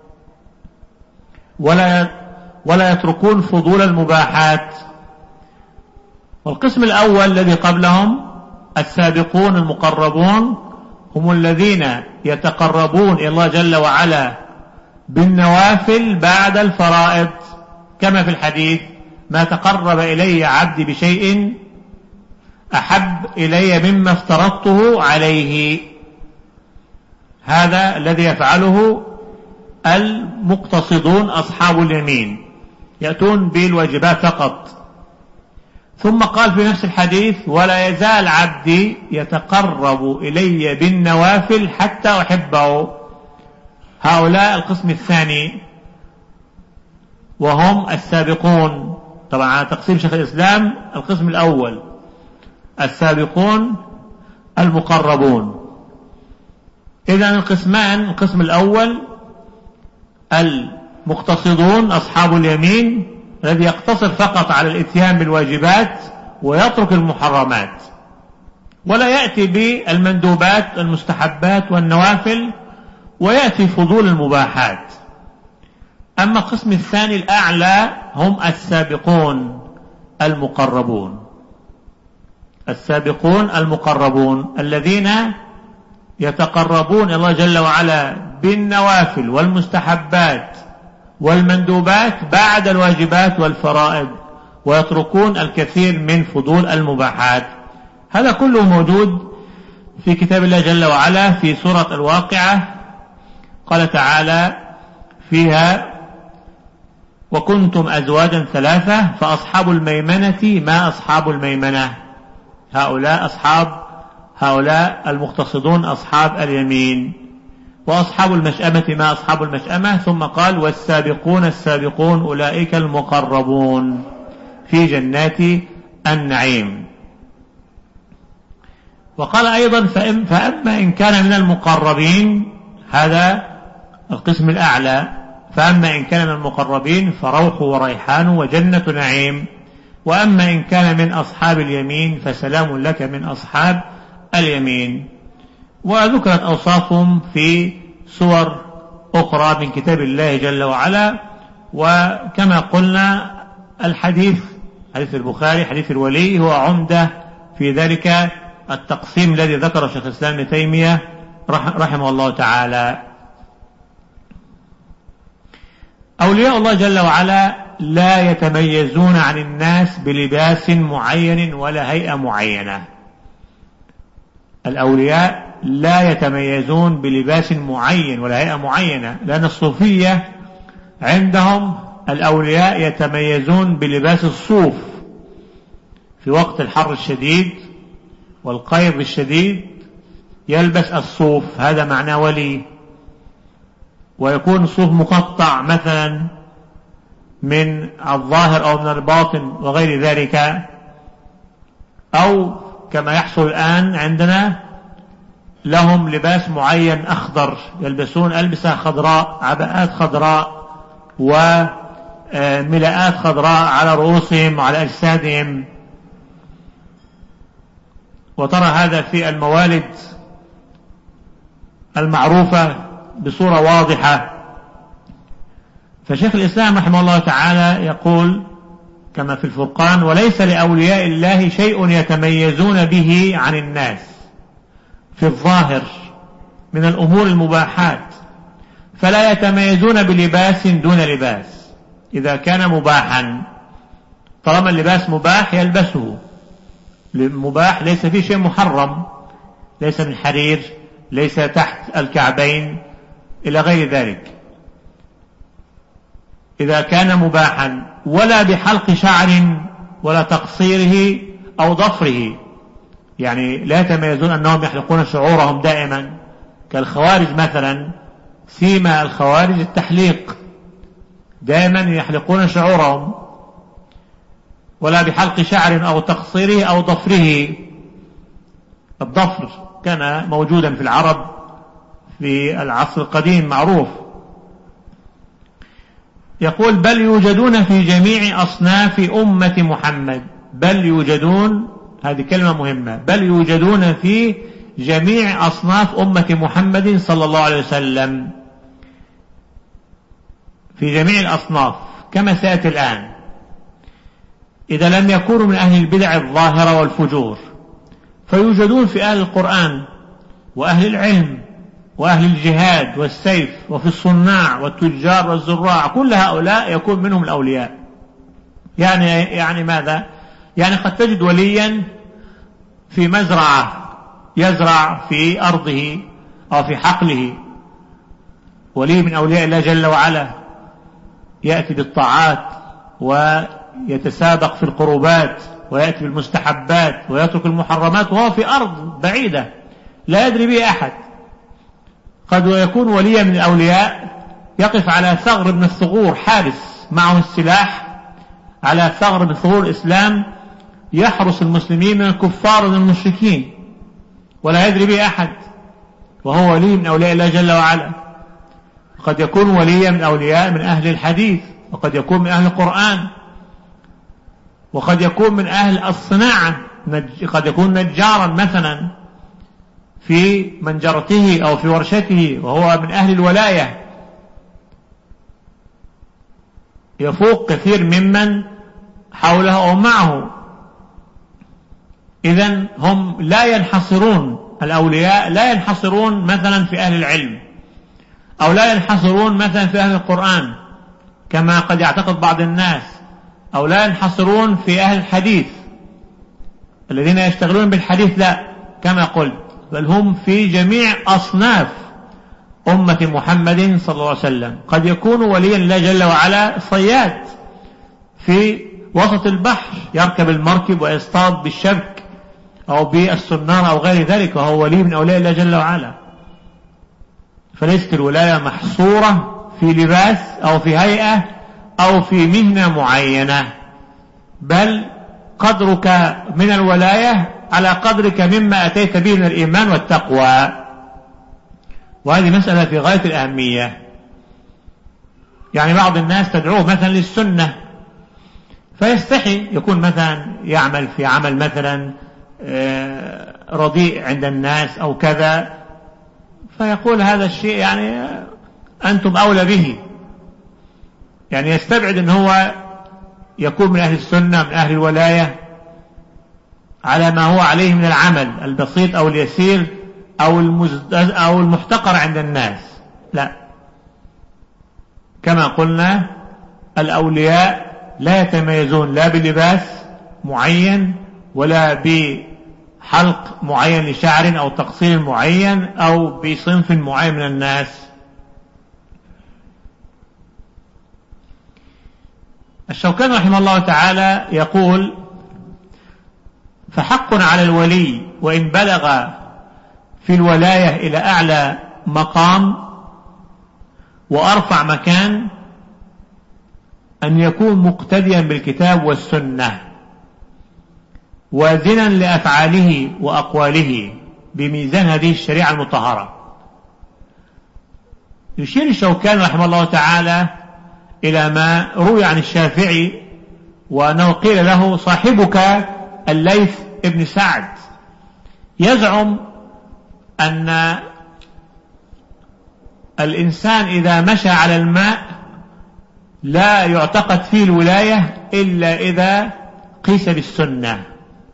ولا ولا يتركون فضول المباحات. والقسم الأول الذي قبلهم السابقون المقربون هم الذين يتقربون إلى الله جل وعلا بالنوافل بعد الفرائض، كما في الحديث: ما تقرب إلي عبدي بشيء أحب إلي مما افترضته عليه. هذا الذي يفعله المقتصدون أصحاب اليمين، يأتون بالواجبات فقط. ثم قال في نفس الحديث: ولا يزال عبدي يتقرب إلي بالنوافل حتى أحبه. هؤلاء القسم الثاني وهم السابقون. طبعا على تقسيم شيخ الإسلام القسم الأول السابقون المقربون. إذن القسمان: القسم الأول المقتصدون أصحاب اليمين الذي يقتصر فقط على الاتيان بالواجبات ويترك المحرمات، ولا يأتي بالمندوبات المستحبات والنوافل، ويأتي فضول المباحات. أما القسم الثاني الأعلى هم السابقون المقربون السابقون المقربون الذين يتقربون إلى الله جل وعلا بالنوافل والمستحبات والمندوبات بعد الواجبات والفرائض، ويتركون الكثير من فضول المباحات. هذا كله موجود في كتاب الله جل وعلا في سورة الواقعة. قال تعالى فيها: وكنتم أزواجا ثلاثة فأصحاب الميمنة ما أصحاب الميمنة. هؤلاء أصحاب هؤلاء المقتصدون أصحاب اليمين. وأصحاب المشأمة ما أصحاب المشأمة. ثم قال: والسابقون السابقون أولئك المقربون في جنات النعيم. وقال أيضا: فأما إن كان من المقربين، هذا القسم الأعلى، فأما إن كان من المقربين فروح وريحان وجنة نعيم. وأما إن كان من أصحاب اليمين فسلام لك من أصحاب اليمين. وذكرت أوصافهم في سور أخرى من كتاب الله جل وعلا. وكما قلنا الحديث حديث البخاري حديث الولي هو عمدة في ذلك التقسيم الذي ذكره شيخ الإسلام ابن تيمية رحمه الله تعالى. أولياء الله جل وعلا لا يتميزون عن الناس بلباس معين ولا هيئة معينة. الأولياء لا يتميزون بلباس معين ولا هيئة معينة، لأن الصوفية عندهم الأولياء يتميزون بلباس الصوف في وقت الحر الشديد والقيض الشديد، يلبس الصوف، هذا معناه ولي. ويكون الصوف مقطع مثلا من الظاهر أو من الباطن وغير ذلك، أو كما يحصل الآن عندنا لهم لباس معين أخضر، يلبسون ألبسة خضراء، عباءات خضراء وملاءات خضراء على رؤوسهم وعلى أجسادهم، وترى هذا في الموالد المعروفة بصورة واضحة. فشيخ الإسلام رحمه الله تعالى يقول كما في الفرقان: وليس لأولياء الله شيء يتميزون به عن الناس في الظاهر من الأمور المباحات، فلا يتميزون بلباس دون لباس إذا كان مباحا. طالما اللباس مباح يلبسه، مباح ليس فيه شيء محرم، ليس من حرير، ليس تحت الكعبين إلى غير ذلك. إذا كان مباحا، ولا بحلق شعر ولا تقصيره أو ضفره، يعني لا يتميزون أنهم يحلقون شعورهم دائما كالخوارج مثلا. سيما الخوارج التحليق، دائما يحلقون شعورهم، ولا بحلق شعر أو تقصيره أو ضفره. الضفر كان موجودا في العرب في العصر القديم معروف. يقول: بل يوجدون في جميع أصناف أمة محمد. بل يوجدون، هذه كلمة مهمة، بل يوجدون في جميع أصناف أمة محمد صلى الله عليه وسلم، في جميع الأصناف كما سيأتي الآن، إذا لم يكونوا من أهل البدع الظاهرة والفجور، فيوجدون في أهل القرآن وأهل العلم وأهل الجهاد والسيف، وفي الصناع والتجار والزراع، كل هؤلاء يكون منهم الأولياء. يعني يعني ماذا؟ يعني قد تجد وليا في مزرعة يزرع في أرضه أو في حقله، ولي من أولياء الله جل وعلا، يأتي بالطاعات ويتسابق في القربات ويأتي بالمستحبات ويترك المحرمات، وهو في أرض بعيدة لا يدري به أحد. قد يكون وليا من الأولياء يقف على ثغر من الثغور، حارس معه السلاح على ثغر من ثغور الإسلام، يحرس المسلمين من الكفار ومن المشركين، ولا يدري به أحد، وهو ولي من أولياء الله جل وعلا. قد يكون وليا من أولياء من أهل الحديث، وقد يكون من أهل القرآن، وقد يكون من أهل الصناعة، قد يكون نجارا مثلا في منجرته أو في ورشته، وهو من أهل الولاية، يفوق كثير ممن حوله أو معه. إذن هم لا ينحصرون، الأولياء لا ينحصرون مثلا في أهل العلم، أو لا ينحصرون مثلا في أهل القرآن كما قد يعتقد بعض الناس، أو لا ينحصرون في أهل الحديث الذين يشتغلون بالحديث، لا، كما قلت، بل هم في جميع أصناف أمة محمد صلى الله عليه وسلم. قد يكون وليا الله جل وعلا صياد في وسط البحر، يركب المركب ويصطاد بالشبك أو بالسنارة أو غير ذلك، وهو ولي من أولياء الله جل وعلا. فليست الولاية محصورة في لباس أو في هيئة أو في مهنة معينة، بل قدرك من الولاية على قدرك مما أتيت به من الإيمان والتقوى. وهذه مسألة في غاية الأهمية. يعني بعض الناس تدعوه مثلا للسنة، فيستحي، يكون مثلا يعمل في عمل مثلا رديء عند الناس أو كذا، فيقول هذا الشيء يعني أنتم أولى به، يعني يستبعد أن هو يكون من أهل السنة، من أهل الولاية، على ما هو عليه من العمل البسيط أو اليسير أو أو المحتقر عند الناس. لا، كما قلنا الأولياء لا يتميزون لا بلباس معين ولا بحلق معين لشعر أو تقصير معين أو بصنف معين من الناس. الشوكاني رحمه الله تعالى يقول: فحق على الولي وإن بلغ في الولاية إلى أعلى مقام وأرفع مكان أن يكون مقتديا بالكتاب والسنة وازنا لأفعاله وأقواله بميزان هذه الشريعة المطهرة. يشير الشوكاني رحمه الله تعالى إلى ما روي عن الشافعي وأنه قيل له صاحبك الليث ابن سعد يزعم أن الإنسان إذا مشى على الماء لا يعتقد فيه الولاية إلا إذا قيس بالسنة.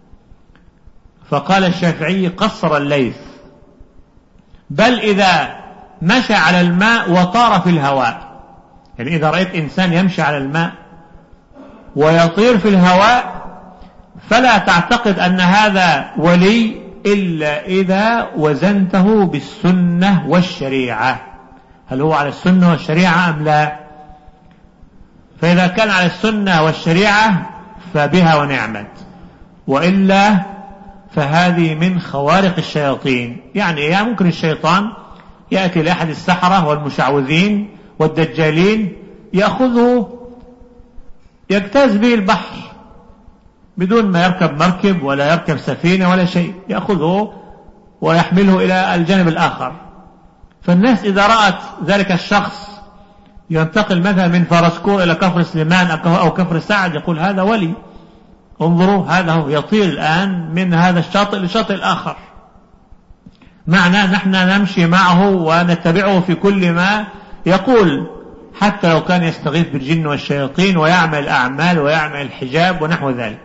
فقال الشافعي قصر الليث، بل إذا مشى على الماء وطار في الهواء، يعني إذا رأيت إنسان يمشي على الماء ويطير في الهواء فلا تعتقد أن هذا ولي إلا إذا وزنته بالسنة والشريعة، هل هو على السنة والشريعة أم لا؟ فإذا كان على السنة والشريعة فبها ونعمت، وإلا فهذه من خوارق الشياطين. يعني يعني ممكن الشيطان يأتي لأحد السحرة والمشعوذين والدجالين يأخذه يجتاز به البحر بدون ما يركب مركب ولا يركب سفينة ولا شيء، يأخذه ويحمله إلى الجانب الآخر. فالناس إذا رأت ذلك الشخص ينتقل مثلا من فرسكور إلى كفر سليمان أو كفر سعد يقول هذا ولي، انظروا هذا هو يطير الآن من هذا الشاطئ لشاطئ الآخر. معنى نحن نمشي معه ونتبعه في كل ما يقول، حتى لو كان يستغيث بالجن والشياطين ويعمل أعمال ويعمل الحجاب ونحو ذلك.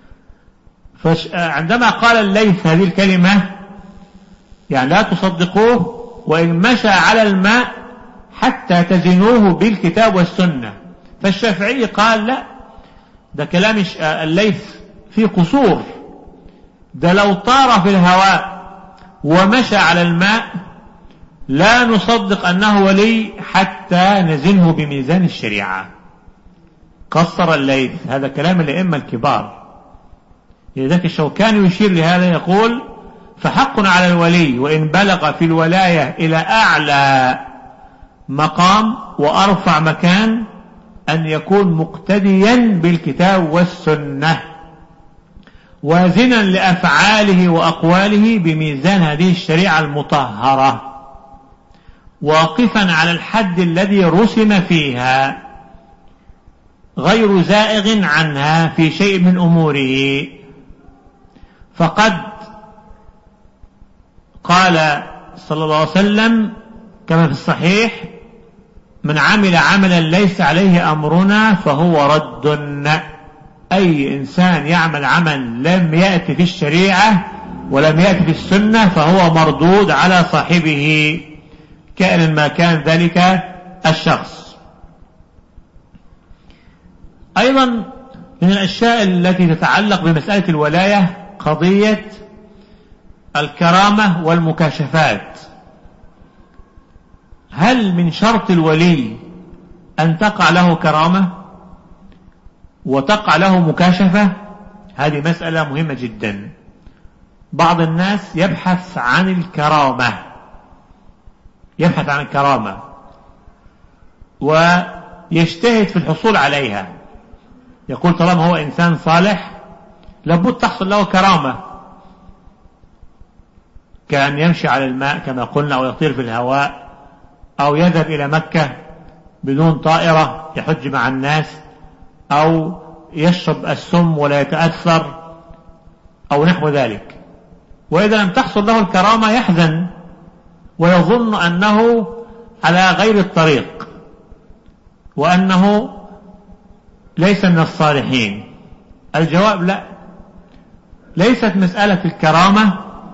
فعندما قال الليث هذه الكلمة يعني لا تصدقوه وإن مشى على الماء حتى تزنوه بالكتاب والسنة. فالشافعي قال لا، ده كلام الليث فيه قصور، ده لو طار في الهواء ومشى على الماء لا نصدق أنه ولي حتى نزنه بميزان الشريعة. قصر الليث، هذا كلام الأئمة الكبار. لذلك الشوكاني يشير لهذا يقول فحق على الولي وإن بلغ في الولاية إلى أعلى مقام وأرفع مكان أن يكون مقتديا بالكتاب والسنة وازنا لأفعاله وأقواله بميزان هذه الشريعة المطهرة واقفا على الحد الذي رسم فيها غير زائغ عنها في شيء من أموره. فقد قال صلى الله عليه وسلم كما في الصحيح من عمل عملا ليس عليه أمرنا فهو رد. أي إنسان يعمل عمل لم يأتي في الشريعة ولم يأتي في السنة فهو مردود على صاحبه كائن ما كان ذلك الشخص. أيضا من الأشياء التي تتعلق بمسألة الولاية قضية الكرامة والمكاشفات. هل من شرط الولي أن تقع له كرامة وتقع له مكاشفة؟ هذه مسألة مهمة جدا. بعض الناس يبحث عن الكرامة يبحث عن الكرامة ويجتهد في الحصول عليها، يقول طالما هو إنسان صالح لابد تحصل له كرامة، كأن يمشي على الماء كما قلنا أو يطير في الهواء أو يذهب إلى مكة بدون طائرة يحج مع الناس أو يشرب السم ولا يتأثر أو نحو ذلك. وإذا لم تحصل له الكرامة يحزن ويظن أنه على غير الطريق وأنه ليس من الصالحين. الجواب لا، ليست مسألة الكرامة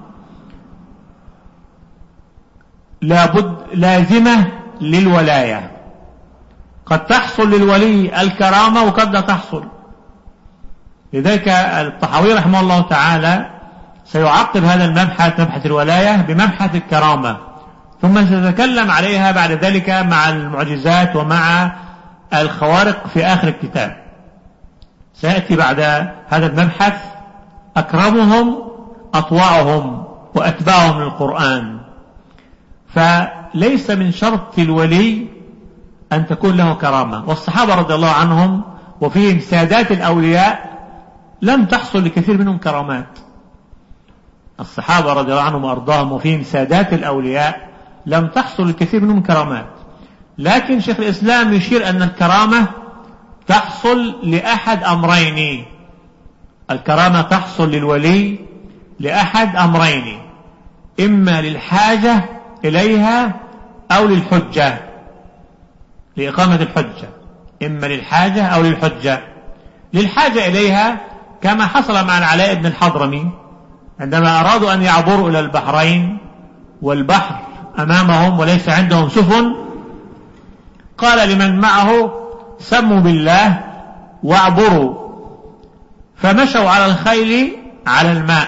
لابد لازمة للولاية، قد تحصل للولي الكرامة وقد لا تحصل. لذلك الطحاوي رحمه الله تعالى سيعقب هذا المبحث مبحث الولاية بمبحث الكرامة، ثم سيتكلم عليها بعد ذلك مع المعجزات ومع الخوارق في آخر الكتاب. سيأتي بعد هذا المبحث أكرمهم أطوعهم وأتباعهم للقرآن. فليس من شرط الولي أن تكون له كرامة. والصحابة رضي الله عنهم وفيهم سادات الأولياء لم تحصل لكثير منهم كرامات. الصحابة رضي الله عنهم وأرضاهم وفيهم سادات الأولياء لم تحصل لكثير منهم كرامات، لكن شيخ الإسلام يشير أن الكرامة تحصل لأحد أمرين. الكرامة تحصل للولي لأحد أمرين، إما للحاجة إليها أو للحجة، لإقامة الحجة، إما للحاجة أو للحجة. للحاجة إليها كما حصل مع العلاء بن الحضرمي عندما أرادوا أن يعبروا إلى البحرين والبحر أمامهم وليس عندهم سفن، قال لمن معه سموا بالله واعبروا، فمشوا على الخيل على الماء،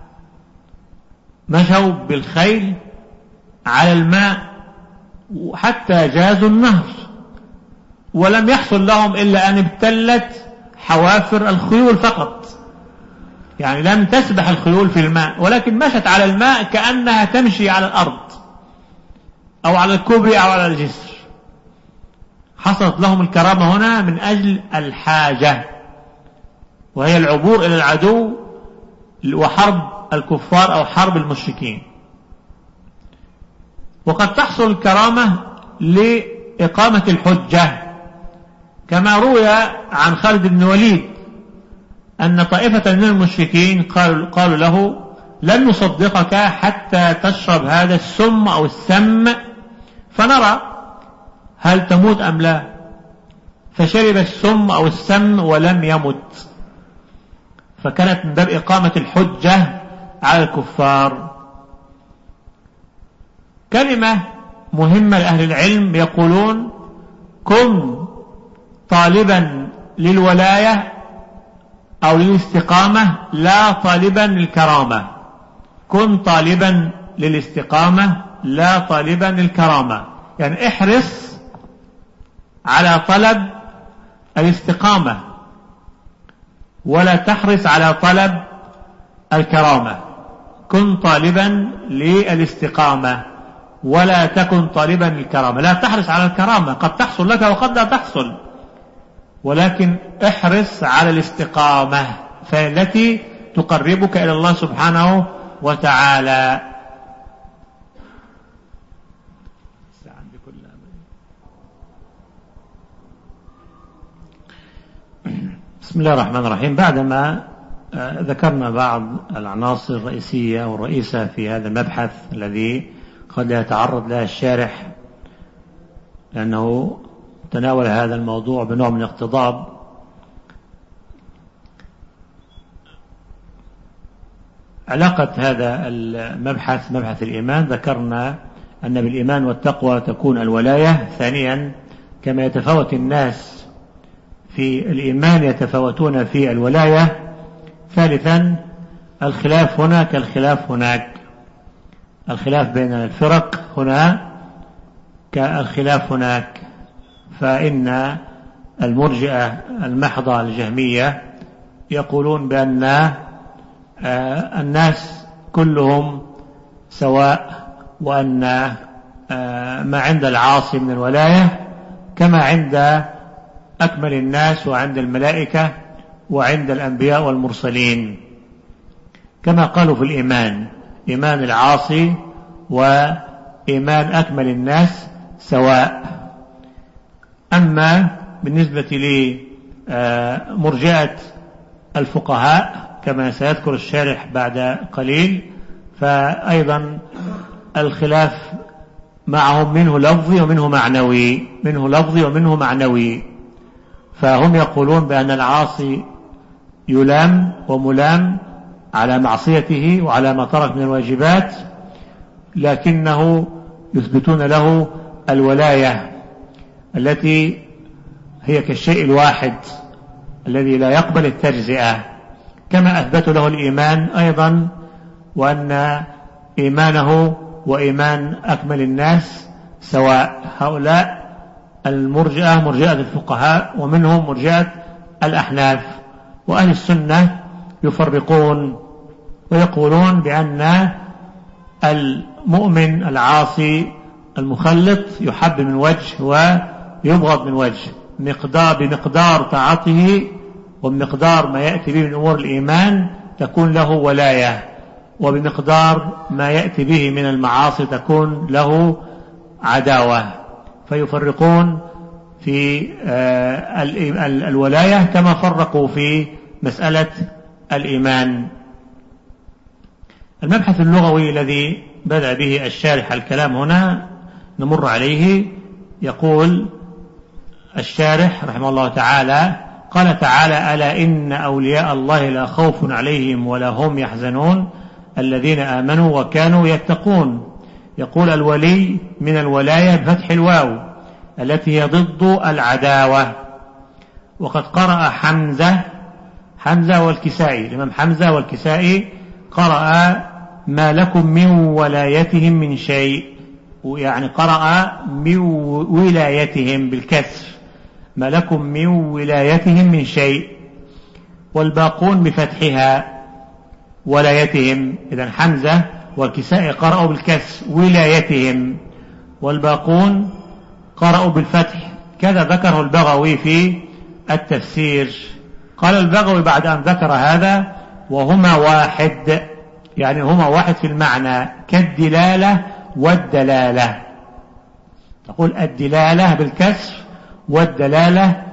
مشوا بالخيل على الماء حتى جازوا النهر، ولم يحصل لهم إلا أن ابتلت حوافر الخيول فقط، يعني لم تسبح الخيول في الماء ولكن مشت على الماء كأنها تمشي على الأرض أو على الكوبري أو على الجسر. حصلت لهم الكرامة هنا من أجل الحاجة، وهي العبور إلى العدو وحرب الكفار أو حرب المشركين. وقد تحصل الكرامة لإقامة الحجة، كما روي عن خالد بن وليد أن طائفة من المشركين قالوا, قالوا له لن نصدقك حتى تشرب هذا السم أو السم فنرى هل تموت أم لا، فشرب السم أو السم ولم يمت. فكانت من باب إقامة الحجة على الكفار. كلمة مهمة لأهل العلم يقولون كن طالبا للولاية أو للاستقامة لا طالبا للكرامة. كن طالبا للاستقامة لا طالبا للكرامة، يعني احرص على طلب الاستقامة ولا تحرص على طلب الكرامة. كن طالبا للاستقامة ولا تكن طالبا للكرامة. لا تحرص على الكرامة، قد تحصل لك وقد لا تحصل، ولكن احرص على الاستقامة فالتي تقربك إلى الله سبحانه وتعالى. بسم الله الرحمن الرحيم. بعدما ذكرنا بعض العناصر الرئيسية والرئيسة في هذا المبحث الذي قد لا يتعرض لها الشارح لأنه تناول هذا الموضوع بنوع من الاقتضاب، علاقة هذا المبحث مبحث الإيمان، ذكرنا أن بالإيمان والتقوى تكون الولاية. ثانيا كما يتفاوت الناس في الإيمان يتفاوتون في الولاية. ثالثا الخلاف هنا كالخلاف هناك، الخلاف بين الفرق هنا كالخلاف هناك. فإن المرجئة المحضة الجهمية يقولون بأن الناس كلهم سواء، وأن ما عند العاصي من الولاية كما عند أكمل الناس وعند الملائكة وعند الأنبياء والمرسلين. كما قالوا في الإيمان، إيمان العاصي وإيمان أكمل الناس سواء. أما بالنسبة لمرجئة الفقهاء كما سيذكر الشارح بعد قليل، فأيضا الخلاف معهم منه لفظي ومنه معنوي، منه لفظي ومنه معنوي. فهم يقولون بأن العاصي يلام وملام على معصيته وعلى ما ترك من الواجبات، لكنه يثبتون له الولاية التي هي كالشيء الواحد الذي لا يقبل التجزئة، كما أثبتوا له الإيمان أيضا، وأن إيمانه وإيمان أكمل الناس سواء. هؤلاء المرجئة مرجئة الفقهاء، ومنهم مرجئة الأحناف. وأهل السنة يفرقون ويقولون بأن المؤمن العاصي المخلط يحب من وجه يبغض من وجه، مقدار بمقدار طاعته وبمقدار ما يأتي به من أمور الإيمان تكون له ولاية، وبمقدار ما يأتي به من المعاصي تكون له عداوة. فيفرقون في الولاية كما فرقوا في مسألة الإيمان. المبحث اللغوي الذي بدأ به الشارح الكلام هنا نمر عليه. يقول الشارح رحمه الله تعالى: قال تعالى: ألا إن أولياء الله لا خوف عليهم ولا هم يحزنون الذين آمنوا وكانوا يتقون. يقول الولي من الولاية بفتح الواو التي هي ضد العداوة. وقد قرأ حمزة حمزة والكسائي، الإمام حمزة والكسائي قرأ ما لكم من ولايتهم من شيء، يعني قرأ من ولايتهم بالكسر، ما لكم من ولايتهم من شيء، والباقون بفتحها ولايتهم. إذن حمزة والكسائي قرأوا بالكسر ولايتهم، والباقون قرأوا بالفتح. كذا ذكره البغوي في التفسير. قال البغوي بعد أن ذكر هذا: وهما واحد، يعني هما واحد في المعنى كالدلالة والدلالة. تقول الدلالة بالكسر والدلالة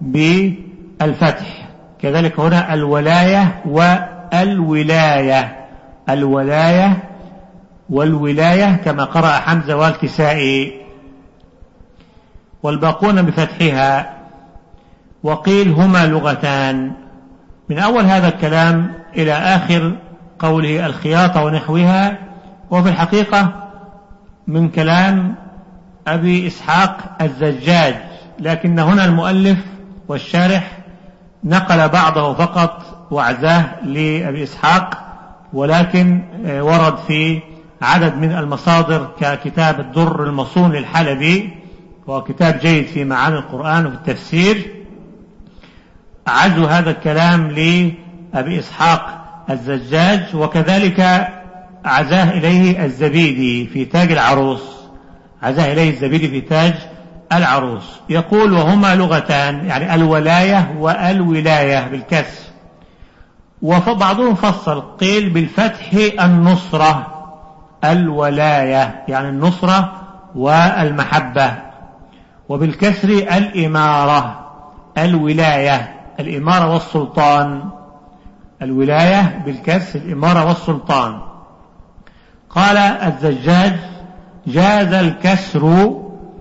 بالفتح. كذلك هنا الولاية والولاية، الولاية والولاية كما قرأ حمزة والكسائي، والباقون بفتحها. وقيل هما لغتان. من أول هذا الكلام إلى آخر قوله الخياطة ونحوها، وفي الحقيقة من كلام أبي إسحاق الزجاج، لكن هنا المؤلف والشارح نقل بعضه فقط وعزاه لأبي إسحاق، ولكن ورد في عدد من المصادر ككتاب الدر المصون للحلبي، وهو كتاب جيد في معاني القرآن وفي التفسير، عزوا هذا الكلام لأبي إسحاق الزجاج. وكذلك عزاه إليه الزبيدي في تاج العروس، عزاه إليه الزبيدي في تاج العروس. يقول وهما لغتان، يعني الولاية والولاية بالكسر. وبعضهم فصل قيل بالفتح النصرة، الولاية يعني النصرة والمحبة، وبالكسر الإمارة، الولاية الإمارة والسلطان، الولاية بالكسر الإمارة والسلطان. قال الزجاج جاز الكسر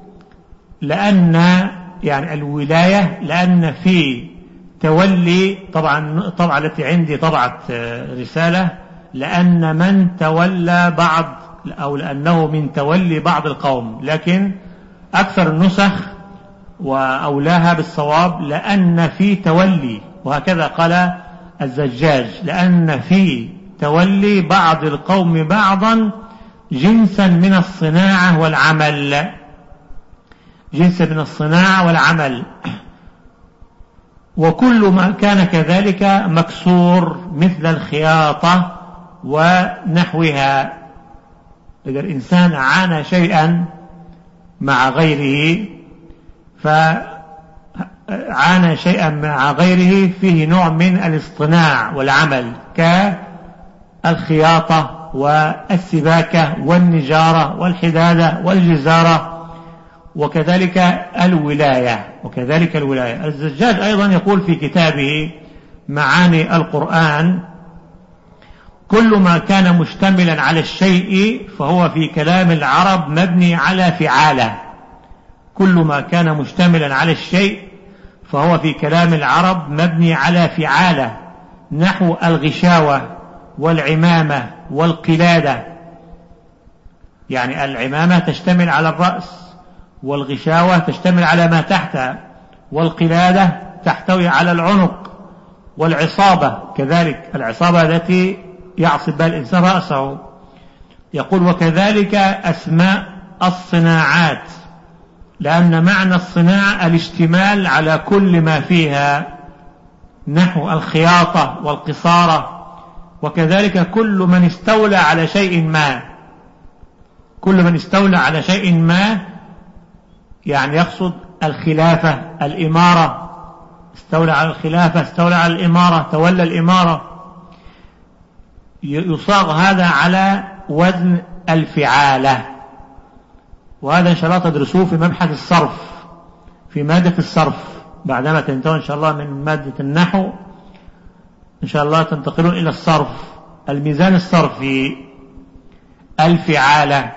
لأن يعني الولاية لأن في تولي، طبعا طبعا التي عندي طبعة رسالة لأن من تولى بعض، أو لأنه من تولي بعض القوم، لكن أكثر النسخ وأولاها بالصواب لأن في تولي، وهكذا قال الزجاج، لأن في تولي بعض القوم بعضا جنسا من الصناعة والعمل، جنسا من الصناعة والعمل. وكل ما كان كذلك مكسور مثل الخياطة ونحوها. إذا الإنسان عانى شيئا مع غيره، فعانى شيئا مع غيره فيه نوع من الاصطناع والعمل كالخياطة والسباكة والنجارة والحدادة والجزارة، وكذلك الولاية وكذلك الولاية. الزجاج أيضا يقول في كتابه معاني القرآن: كل ما كان مشتملا على الشيء فهو في كلام العرب مبني على فعالة. كل ما كان مشتملا على الشيء فهو في كلام العرب مبني على فعالة، نحو الغشاوة والعمامة والقلادة، يعني العمامة تشتمل على الرأس، والغشاوة تشتمل على ما تحتها، والقلادة تحتوي على العنق، والعصابة كذلك العصابة التي يعصب بها الإنسان رأسه. يقول وكذلك أسماء الصناعات، لأن معنى الصناعة الاشتمال على كل ما فيها، نحو الخياطة والقصارة. وكذلك كل من استولى على شيء ما، كل من استولى على شيء ما يعني يقصد الخلافة، الإمارة، استولى على الخلافة، استولى على الإمارة، تولى الإمارة. يصاغ هذا على وزن الفعالة، وهذا إن شاء الله تدرسوه في مبحث الصرف، في مادة الصرف. بعدما تنتهوا إن شاء الله من مادة النحو إن شاء الله تنتقلون إلى الصرف. الميزان الصرفي الفعالة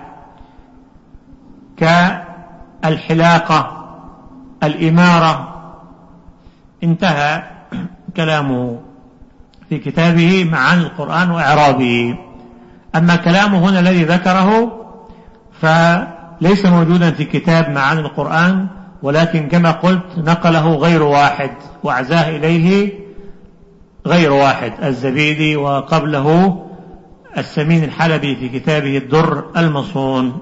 كالحلاقة، الإمارة. انتهى كلامه في كتابه معاني القرآن وإعرابه. أما كلامه هنا الذي ذكره فليس موجودا في كتاب معاني القرآن، ولكن كما قلت نقله غير واحد وعزاه إليه غير واحد، الزبيدي وقبله السمين الحلبي في كتابه الدر المصون.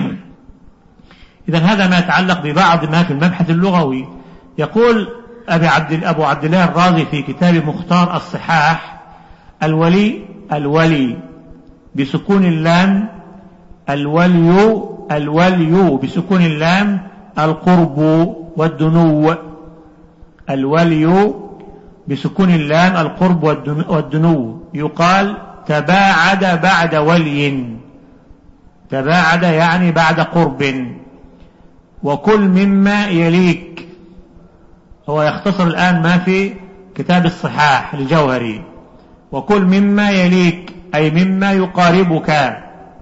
إذن هذا ما يتعلق ببعض ما في المبحث اللغوي. يقول أبي عبد أبو عبد الله الرازي في كتاب مختار الصحاح: الولي الولي بسكون اللام، الولي الولي بسكون اللام القرب والدنو، الولي بسكون اللام القرب والدنو. يقال تباعد بعد ولي، تباعد يعني بعد قرب. وكل مما يليك، هو يختصر الآن ما في كتاب الصحاح لجوهري. وكل مما يليك أي مما يقاربك.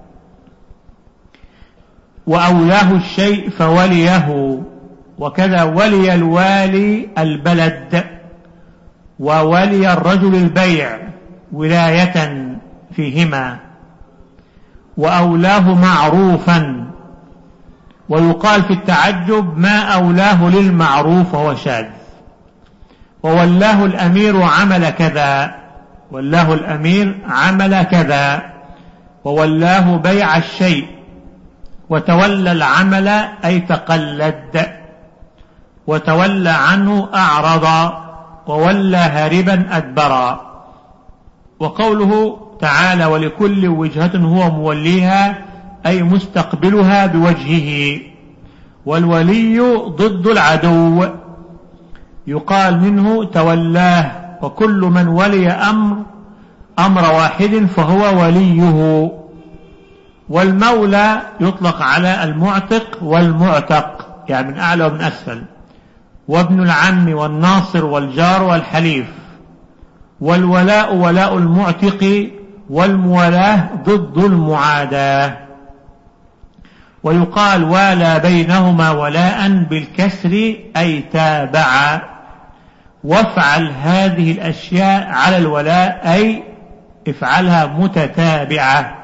وأولاه الشيء فوليه، وكذا ولي الوالي البلد، وولي الرجل البيع ولاية فيهما. وأولاه معروفا. ويقال في التعجب ما أولاه للمعروف وهو شاذ. وولاه الأمير عمل كذا، ولاه الأمير عمل كذا. وولاه بيع الشيء. وتولى العمل أي تقلد. وتولى عنه أعرض. وولى هاربا أدبرا. وقوله تعالى ولكل وجهة هو موليها أي مستقبلها بوجهه. والولي ضد العدو، يقال منه تولاه. وكل من ولي أمر أمر واحد فهو وليه. والمولى يطلق على المعتق والمعتق، يعني من أعلى ومن أسفل. وابن العم والناصر والجار والحليف. والولاء ولاء المعتق، والموالاه ضد المعاداة. ويقال والى بينهما ولاء بالكسر أي تابع. وافعل هذه الأشياء على الولاء أي افعلها متتابعة.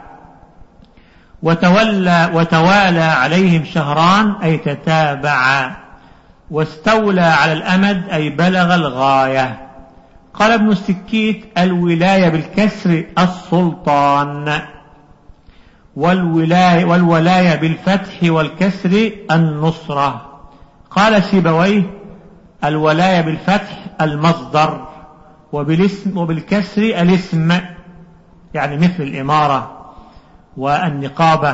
وتولى وتوالى عليهم شهران أي تتابعا. واستولى على الأمد أي بلغ الغاية. قال ابن السكيت الولاية بالكسر السلطان، والولاية, والولاية بالفتح والكسر النصرة. قال سيبويه الولاية بالفتح المصدر، وبالاسم وبالكسر الاسم، يعني مثل الإمارة والنقابة.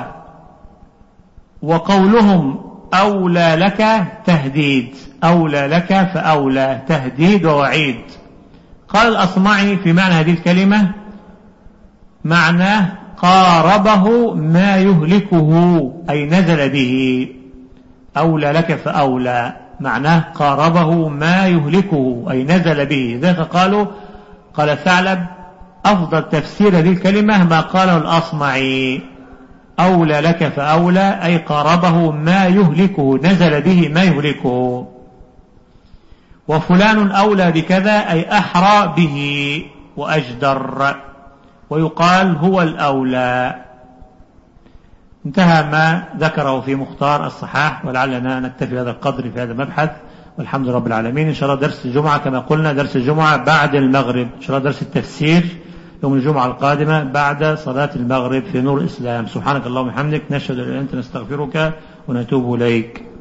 وقولهم أولى لك تهديد، أولى لك فأولى تهديد ووعيد. قال الأصمعي في معنى هذه الكلمة معناه قاربه ما يهلكه أي نزل به. أولى لك فأولى معناه قاربه ما يهلكه أي نزل به. ذلك قالوا قال ثعلب أفضل تفسير هذه الكلمة ما قاله الأصمعي، أولى لك فأولى أي قاربه ما يهلكه، نزل به ما يهلكه. وفلان أولى بكذا أي أحرى به وأجدر. ويقال هو الأولى. انتهى ما ذكره في مختار الصحاح، ولعلنا نكتفي هذا القدر في هذا المبحث، والحمد لله رب العالمين. إن شاء الله درس الجمعة كما قلنا درس الجمعة بعد المغرب، إن شاء الله درس التفسير يوم الجمعة القادمة بعد صلاة المغرب في نور الإسلام. سبحانك اللهم وبحمدك، نشهد أن لا إله إلا أنت، نستغفرك ونتوب إليك.